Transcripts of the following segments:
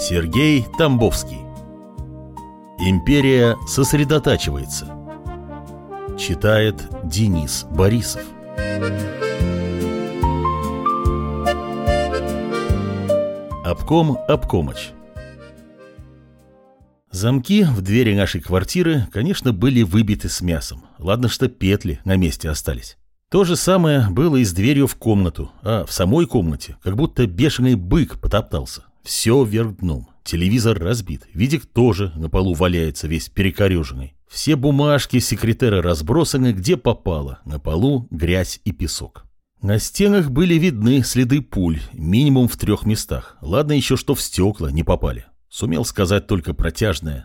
Сергей Тамбовский. Империя сосредотачивается. Читает Денис Борисов. Обком Обкомыч. Замки в двери нашей квартиры, конечно, были выбиты с мясом. Ладно, что петли на месте остались. То же самое было и с дверью в комнату, а в самой комнате как будто бешеный бык потоптался. Все вверх дном. Телевизор разбит, видик тоже на полу валяется весь перекореженный. Все бумажки секретера разбросаны где попало, на полу грязь и песок. На стенах были видны следы пуль, минимум в 3 местах. Ладно еще, что в стекла не попали. Сумел сказать только протяжное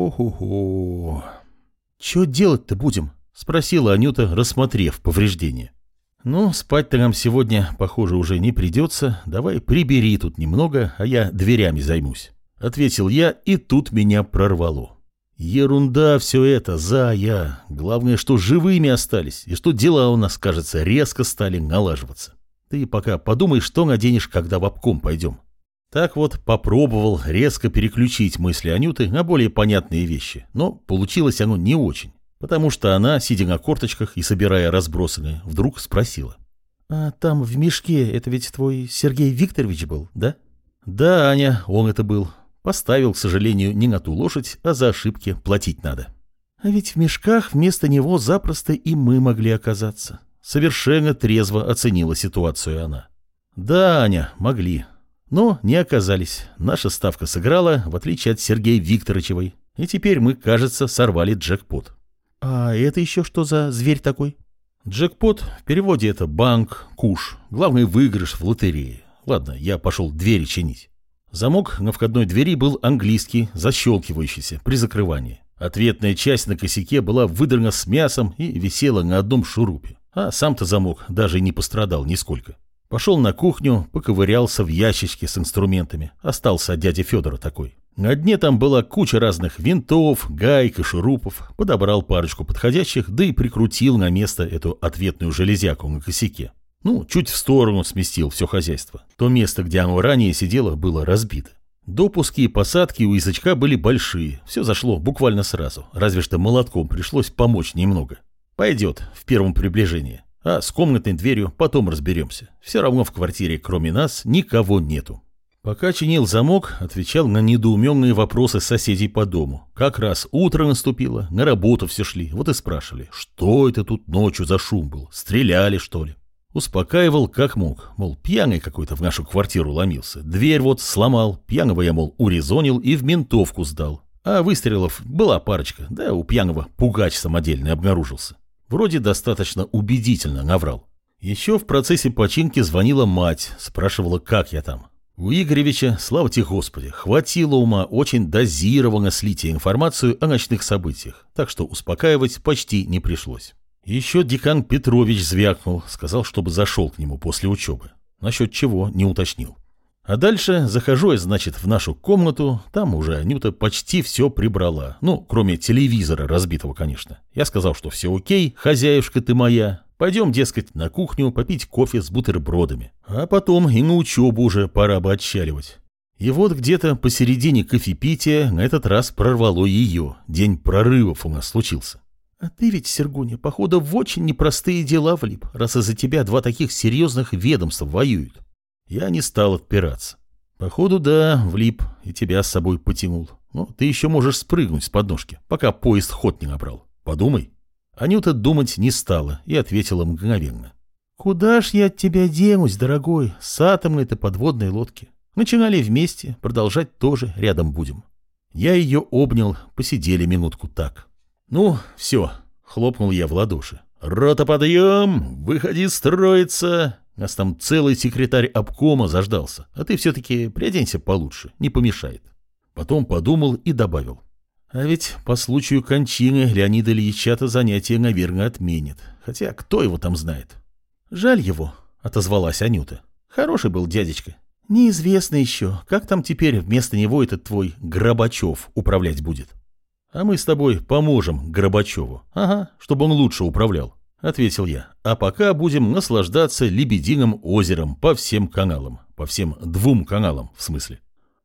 «Ох-охо». «Чё делать-то будем?» — спросила Анюта, рассмотрев повреждения. «Ну, спать-то нам сегодня, похоже, уже не придется. Давай прибери тут немного, а я дверями займусь», — ответил я, и тут меня прорвало. «Ерунда все это, Зая. Главное, что живыми остались, и что дела у нас, кажется, резко стали налаживаться. Ты пока подумай, что наденешь, когда в обком пойдем». Так вот, попробовал резко переключить мысли Анюты на более понятные вещи, но получилось оно не очень. Потому что она, сидя на корточках и собирая разбросанные, вдруг спросила. «А там в мешке это ведь твой Сергей Викторович был, да?» «Да, Аня, он это был. Поставил, к сожалению, не на ту лошадь, а за ошибки платить надо». «А ведь в мешках вместо него запросто и мы могли оказаться». Совершенно трезво оценила ситуацию она. «Да, Аня, могли. Но не оказались. Наша ставка сыграла, в отличие от Сергея Викторовичевой. И теперь мы, кажется, сорвали джекпот». «А это еще что за зверь такой?» «Джекпот, в переводе это банк, куш, главный выигрыш в лотерее. Ладно, я пошел двери чинить». Замок на входной двери был английский, защелкивающийся при закрывании. Ответная часть на косяке была выдрана с мясом и висела на одном шурупе. А сам-то замок даже не пострадал нисколько. Пошел на кухню, поковырялся в ящичке с инструментами. Остался от дяди Федора такой. На дне там была куча разных винтов, гаек и шурупов. Подобрал парочку подходящих, да и прикрутил на место эту ответную железяку на косяке. Ну, чуть в сторону сместил все хозяйство. То место, где оно ранее сидело, было разбито. Допуски и посадки у язычка были большие. Все зашло буквально сразу. Разве что молотком пришлось помочь немного. Пойдет в первом приближении. А с комнатной дверью потом разберемся. Все равно в квартире, кроме нас, никого нету. Пока чинил замок, отвечал на недоуменные вопросы соседей по дому. Как раз утро наступило, на работу все шли, вот и спрашивали, что это тут ночью за шум был, стреляли что ли? Успокаивал как мог, мол, пьяный какой-то в нашу квартиру ломился, дверь вот сломал, пьяного я, мол, урезонил и в ментовку сдал. А выстрелов была парочка, да у пьяного пугач самодельный обнаружился. Вроде достаточно убедительно наврал. Еще в процессе починки звонила мать, спрашивала, как я там. У Игоревича, слава тебе Господи, хватило ума очень дозированно слить информацию о ночных событиях, так что успокаивать почти не пришлось. Еще декан Петрович звякнул, сказал, чтобы зашел к нему после учебы. Насчет чего не уточнил. А дальше захожу я, значит, в нашу комнату, там уже Анюта почти все прибрала, ну, кроме телевизора разбитого, конечно. Я сказал, что все окей, хозяюшка ты моя. Пойдем, дескать, на кухню попить кофе с бутербродами. А потом и на учебу уже пора бы отчаливать. И вот где-то посередине кофепития на этот раз прорвало ее. День прорывов у нас случился. «А ты ведь, Сергуня, походу, в очень непростые дела влип, раз из-за тебя 2 таких серьезных ведомства воюют». Я не стал отпираться. «Походу, да, влип, и тебя с собой потянул. Ну, ты еще можешь спрыгнуть с подножки, пока поезд ход не набрал. Подумай». Анюта думать не стала и ответила мгновенно. «Куда ж я от тебя денусь, дорогой, с атомной-то подводной лодки? Начинали вместе, продолжать тоже рядом будем». Я ее обнял, посидели минутку так. «Ну, все», — хлопнул я в ладоши. «Рота, подъем! Выходи строиться! Нас там целый секретарь обкома заждался, а ты все-таки приоденься получше, не помешает». Потом подумал и добавил. «А ведь по случаю кончины Леонида Ильича-то занятие, наверное, отменит. Хотя кто его там знает?» «Жаль его», — отозвалась Анюта. «Хороший был дядечка. Неизвестно еще, как там теперь вместо него этот твой Горбачев управлять будет». «А мы с тобой поможем Горбачеву. Ага, чтобы он лучше управлял», — ответил я. «А пока будем наслаждаться Лебединым озером по всем каналам. По всем 2 каналам, в смысле».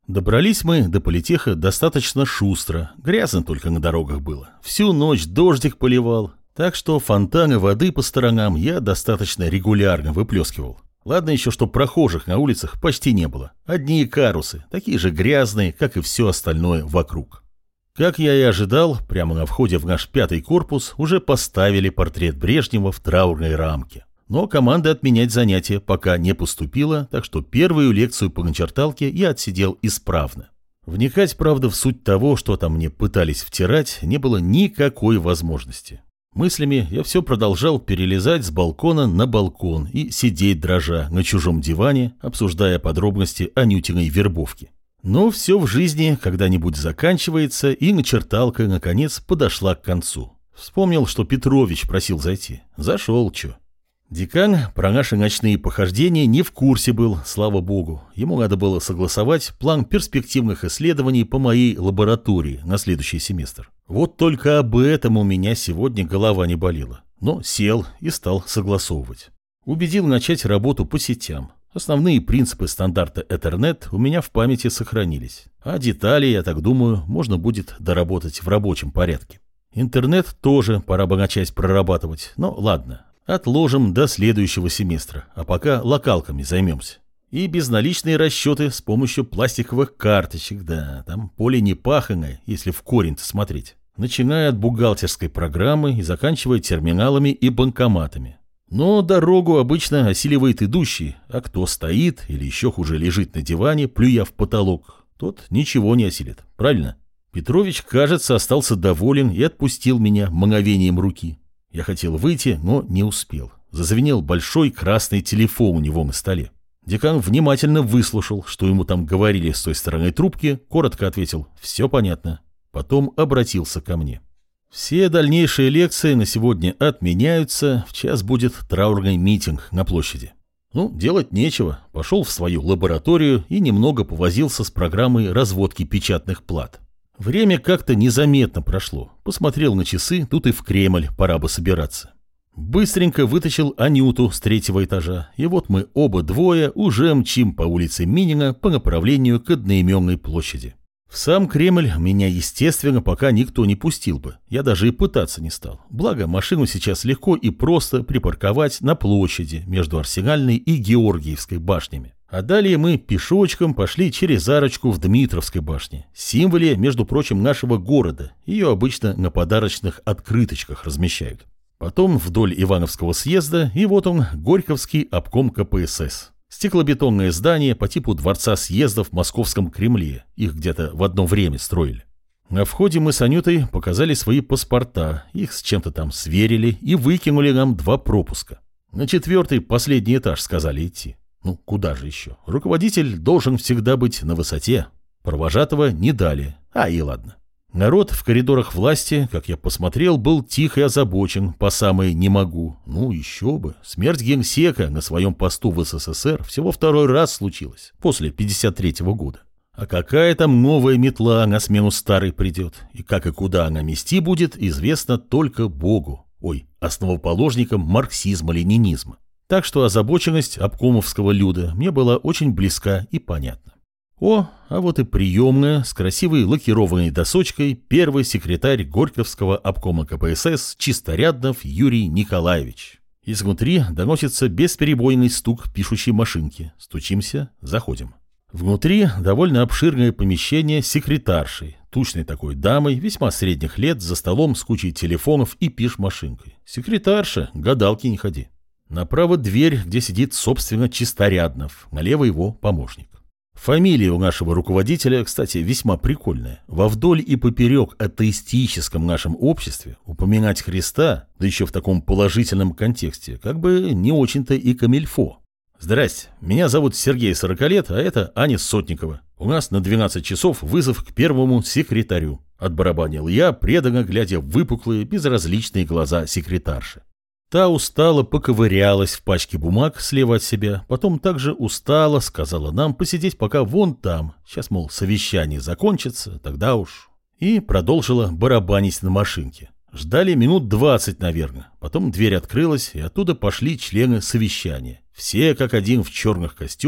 Добрались мы до политеха достаточно шустро, грязно только на дорогах было. Всю ночь дождик поливал, так что фонтаны воды по сторонам я достаточно регулярно выплескивал. Ладно еще, что прохожих на улицах почти не было. Одни карусы, такие же грязные, как и все остальное вокруг. Как я и ожидал, прямо на входе в наш 5-й корпус уже поставили портрет Брежнева в траурной рамке. Но команда отменять занятия пока не поступила, так что первую лекцию по начерталке я отсидел исправно. Вникать, правда, в суть того, что там мне пытались втирать, не было никакой возможности. Мыслями я все продолжал перелезать с балкона на балкон и сидеть дрожа на чужом диване, обсуждая подробности Анютиной вербовки. Но все в жизни когда-нибудь заканчивается, и начерталка, наконец, подошла к концу. Вспомнил, что Петрович просил зайти. Зашел, чё. Декан про наши ночные похождения не в курсе был, слава богу. Ему надо было согласовать план перспективных исследований по моей лаборатории на следующий семестр. Вот только об этом у меня сегодня голова не болела. Но сел и стал согласовывать. Убедил начать работу по сетям. Основные принципы стандарта Ethernet у меня в памяти сохранились. А детали, я так думаю, можно будет доработать в рабочем порядке. Интернет тоже пора бы начать прорабатывать, но ладно. Отложим до следующего семестра, а пока локалками займемся. И безналичные расчеты с помощью пластиковых карточек, да, там поле не паханое, если в корень-то смотреть. Начиная от бухгалтерской программы и заканчивая терминалами и банкоматами. Но дорогу обычно осиливает идущий, а кто стоит или еще хуже лежит на диване, плюя в потолок, тот ничего не осилит, правильно? Петрович, кажется, остался доволен и отпустил меня мгновением руки. Я хотел выйти, но не успел. Зазвенел большой красный телефон у него на столе. Декан внимательно выслушал, что ему там говорили с той стороны трубки, коротко ответил «все понятно». Потом обратился ко мне. «Все дальнейшие лекции на сегодня отменяются, в час будет траурный митинг на площади». Ну, делать нечего, пошел в свою лабораторию и немного повозился с программой разводки печатных плат. Время как-то незаметно прошло. Посмотрел на часы, тут и в Кремль пора бы собираться. Быстренько вытащил Анюту с 3-го этажа, и вот мы оба двое уже мчим по улице Минина по направлению к одноименной площади. В сам Кремль меня, естественно, пока никто не пустил бы. Я даже и пытаться не стал. Благо, машину сейчас легко и просто припарковать на площади между Арсенальной и Георгиевской башнями. А далее мы пешочком пошли через арочку в Дмитровской башне, символе, между прочим, нашего города. Ее обычно на подарочных открыточках размещают. Потом вдоль Ивановского съезда, и вот он, Горьковский обком КПСС. Стеклобетонное здание по типу дворца съездов в Московском Кремле. Их где-то в одно время строили. На входе мы с Анютой показали свои паспорта, их с чем-то там сверили и выкинули нам 2 пропуска. На 4-й последний этаж сказали идти. Ну, куда же еще? Руководитель должен всегда быть на высоте. Провожатого не дали. И ладно. Народ в коридорах власти, как я посмотрел, был тих и озабочен по самой не могу. Ну, еще бы. Смерть генсека на своем посту в СССР всего 2-й раз случилась, после 53-го года. А какая там новая метла на смену старой придет? И как и куда она мести будет, известно только Богу. Основоположникам марксизма-ленинизма. Так что озабоченность обкомовского люда мне была очень близка и понятна. А вот и приемная с красивой лакированной досочкой первый секретарь Горьковского обкома КПСС Чисторяднов Юрий Николаевич. Изнутри доносится бесперебойный стук пишущей машинки. Стучимся, заходим. Внутри довольно обширное помещение с секретаршей, тучной такой дамой, весьма средних лет, за столом с кучей телефонов и пиш-машинкой. Секретарша, гадалки не ходи. Направо дверь, где сидит, собственно, Чисторяднов, налево его помощник. Фамилия у нашего руководителя, кстати, весьма прикольная. Во вдоль и поперек атеистическом нашем обществе упоминать Христа, да еще в таком положительном контексте, как бы не очень-то и камильфо. Здрасте, меня зовут Сергей 40 лет, а это Аня Сотникова. У нас на 12 часов вызов к первому секретарю. Отбарабанил я, преданно глядя в выпуклые, безразличные глаза секретарши. Та устало поковырялась в пачке бумаг слева от себя, потом также устало сказала нам посидеть пока вон там, сейчас, мол, совещание закончится, тогда уж. И продолжила барабанить на машинке. Ждали минут 20, наверное, потом дверь открылась, и оттуда пошли члены совещания. Все как один в черных костюмах,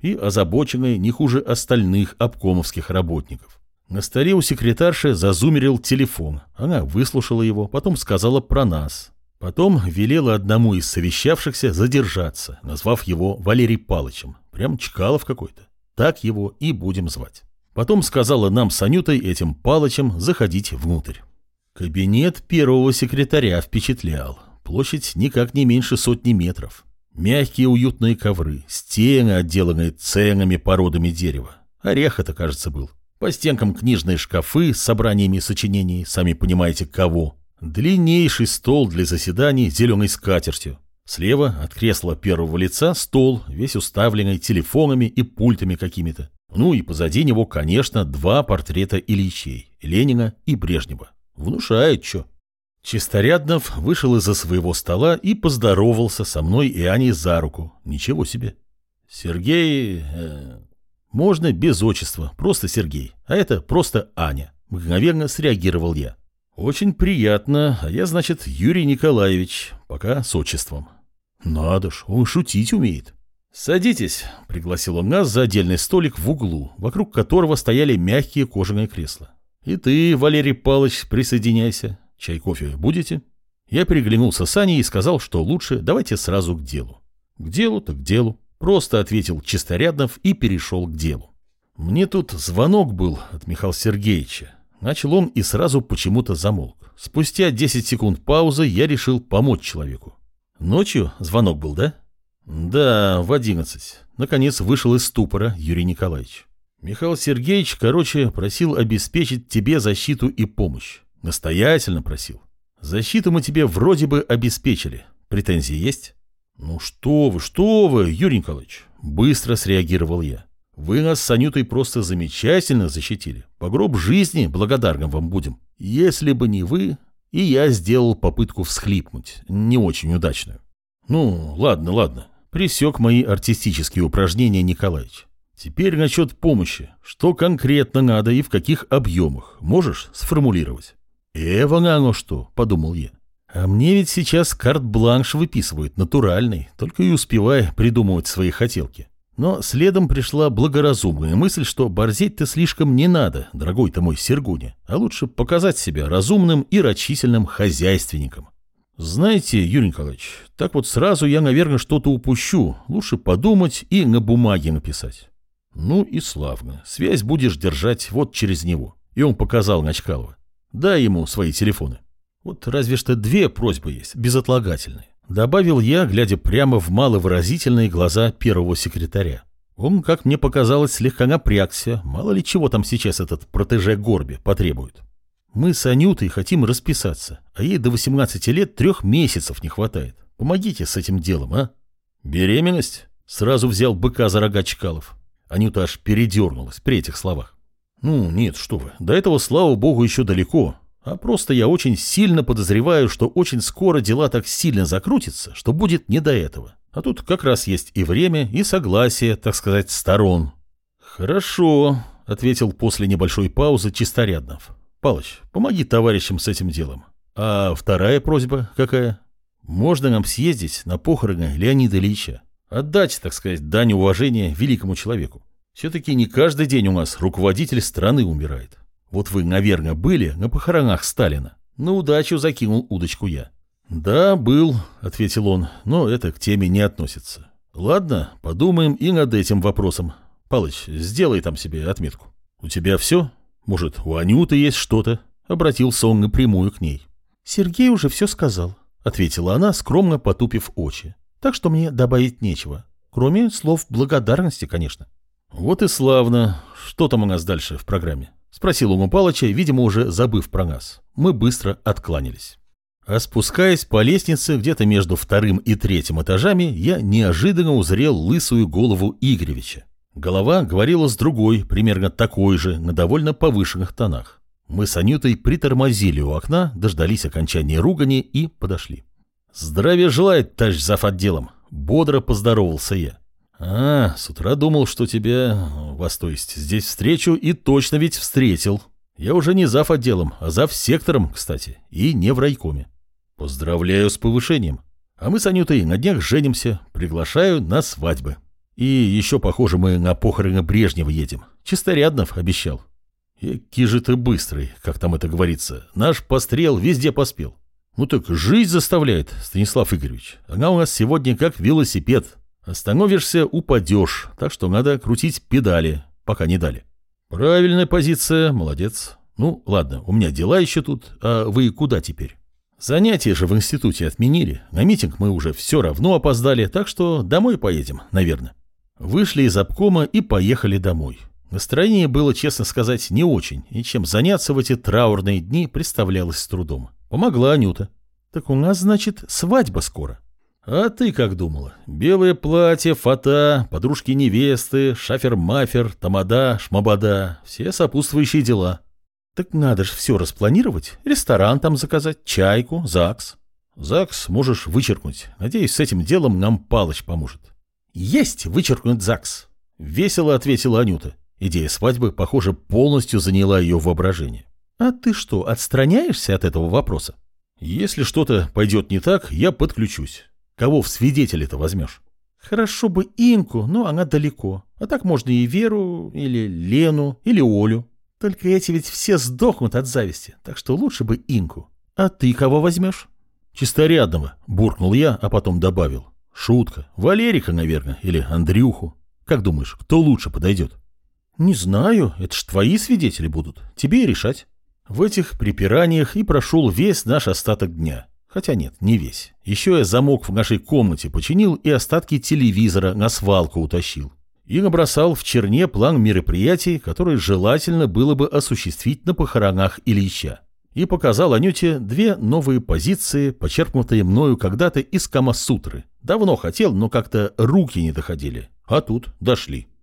и озабоченная не хуже остальных обкомовских работников. На столе у секретарши зазумерил телефон. Она выслушала его, потом сказала про нас. Потом велела одному из совещавшихся задержаться, назвав его Валерий Палычем. Прям Чкалов какой-то. Так его и будем звать. Потом сказала нам с Анютой, этим Палычем, заходить внутрь. Кабинет первого секретаря впечатлял. Площадь никак не меньше 100 метров. Мягкие уютные ковры, стены, отделанные ценными породами дерева. Орех это, кажется, был. По стенкам книжные шкафы с собраниями сочинений, сами понимаете, кого. Длиннейший стол для заседаний с зеленой скатертью. Слева от кресла первого лица стол, весь уставленный телефонами и пультами какими-то. Ну и позади него, конечно, 2 портрета Ильичей, Ленина и Брежнева. Внушает, чё. Чисторяднов вышел из-за своего стола и поздоровался со мной и Аней за руку. Ничего себе. Сергей... Можно без отчества, просто Сергей. А это просто Аня. Мгновенно среагировал я. Очень приятно, а я, значит, Юрий Николаевич, пока с отчеством. Надо ж, он шутить умеет. Садитесь, пригласил он нас за отдельный столик в углу, вокруг которого стояли мягкие кожаные кресла. И ты, Валерий Павлович, присоединяйся. Чай, кофе будете? Я переглянулся с Аней и сказал, что лучше давайте сразу к делу. К делу так к делу. Просто ответил Чисторяднов и перешел к делу. Мне тут звонок был от Михаила Сергеевича. Начал он и сразу почему-то замолк. Спустя 10 секунд паузы я решил помочь человеку. Ночью звонок был, да? Да, в 11. Наконец вышел из ступора Юрий Николаевич. Михаил Сергеевич, просил обеспечить тебе защиту и помощь. Настоятельно просил. Защиту мы тебе вроде бы обеспечили. Претензии есть? Ну что вы, Юрий Николаевич. Быстро среагировал я. Вы нас с Анютой просто замечательно защитили. По гроб жизни благодарным вам будем. Если бы не вы, и я сделал попытку всхлипнуть, не очень удачную. Ну, ладно. Пресек мои артистические упражнения Николаевич. Теперь насчет помощи. Что конкретно надо и в каких объемах? Можешь сформулировать? Вон оно что, подумал я. А мне ведь сейчас карт-бланш выписывают, натуральный, только и успевай придумывать свои хотелки. Но следом пришла благоразумная мысль, что борзеть-то слишком не надо, дорогой ты мой Сергуня, а лучше показать себя разумным и рачительным хозяйственником. Знаете, Юрий Николаевич, так вот сразу я, наверное, что-то упущу, лучше подумать и на бумаге написать. Ну и славно, связь будешь держать вот через него. И он показал на Чкалова. Дай ему свои телефоны. Вот разве что 2 просьбы есть, безотлагательные. Добавил я, глядя прямо в маловыразительные глаза первого секретаря. Он, как мне показалось, слегка напрягся, мало ли чего там сейчас этот протеже Горби потребует. Мы с Анютой хотим расписаться, а ей до 18 лет 3 месяцев не хватает. Помогите с этим делом, а? Беременность? Сразу взял быка за рога Чкалов. Анюта аж передернулась при этих словах. Ну, нет, что вы, до этого, слава богу, еще далеко. А просто я очень сильно подозреваю, что очень скоро дела так сильно закрутятся, что будет не до этого. А тут как раз есть и время, и согласие, так сказать, сторон. Хорошо, ответил после небольшой паузы Чисторяднов. Палыч, помоги товарищам с этим делом. А вторая просьба какая? Можно нам съездить на похороны Леонида Ильича? Отдать, так сказать, дань уважения великому человеку. Все-таки не каждый день у нас руководитель страны умирает. Вот вы, наверное, были на похоронах Сталина. На удачу закинул удочку я. Да, был, ответил он, но это к теме не относится. Ладно, подумаем и над этим вопросом. Палыч, сделай там себе отметку. У тебя все? Может, у Анюты есть что-то? Обратился он напрямую к ней. Сергей уже все сказал, ответила она, скромно потупив очи. Так что мне добавить нечего. Кроме слов благодарности, конечно. Вот и славно. Что там у нас дальше в программе? Спросил он у Палыча, видимо, уже забыв про нас. Мы быстро откланялись. А спускаясь по лестнице где-то между 2-м и 3-м этажами, я неожиданно узрел лысую голову Игоревича. Голова говорила с другой, примерно такой же, на довольно повышенных тонах. Мы с Анютой притормозили у окна, дождались окончания ругани и подошли. «Здравия желает, товарищ зав. Отделом!» — бодро поздоровался я. С утра думал, что вас, то есть, здесь встречу, и точно ведь встретил. Я уже не зав. Отделом, а зав. Сектором, кстати, и не в райкоме. Поздравляю с повышением. А мы с Анютой на днях женимся, приглашаю на свадьбы». И еще, похоже, мы на похороны Брежнева едем. Чисторяднов обещал. Эки же ты быстрый, как там это говорится. Наш пострел везде поспел. Ну так жизнь заставляет, Станислав Игоревич. Она у нас сегодня как велосипед. Остановишься — упадешь, так что надо крутить педали, пока не дали. Правильная позиция, молодец. Ну, ладно, у меня дела еще тут, а вы куда теперь? Занятия же в институте отменили, на митинг мы уже все равно опоздали, так что домой поедем, наверное. Вышли из обкома и поехали домой. Настроение было, честно сказать, не очень, и чем заняться в эти траурные дни представлялось с трудом. Помогла Анюта. Так у нас, значит, свадьба скоро. А ты как думала? Белое платье, фата, подружки невесты, шафер-мафер, тамада, шмабада, все сопутствующие дела. Так надо же все распланировать, ресторан там заказать, чайку, ЗАГС. ЗАГС можешь вычеркнуть, надеюсь, с этим делом нам Палыч поможет. Есть вычеркнуть ЗАГС, весело ответила Анюта. Идея свадьбы, похоже, полностью заняла ее воображение. А ты что, отстраняешься от этого вопроса? Если что-то пойдет не так, я подключусь. Кого в свидетели-то возьмешь? Хорошо бы Инку, но она далеко. А так можно и Веру, или Лену, или Олю. Только эти ведь все сдохнут от зависти, так что лучше бы Инку. А ты кого возьмешь? Чисторядного, буркнул я, а потом добавил. Шутка. Валерика, наверное, или Андрюху. Как думаешь, кто лучше подойдет? Не знаю, это ж твои свидетели будут. Тебе и решать. В этих припираниях и прошел весь наш остаток дня. Хотя нет, не весь. Еще я замок в нашей комнате починил и остатки телевизора на свалку утащил. И набросал в черне план мероприятий, которые желательно было бы осуществить на похоронах Ильича. И показал Анюте 2 новые позиции, почерпнутые мною когда-то из Камасутры. Давно хотел, но как-то руки не доходили. А тут дошли.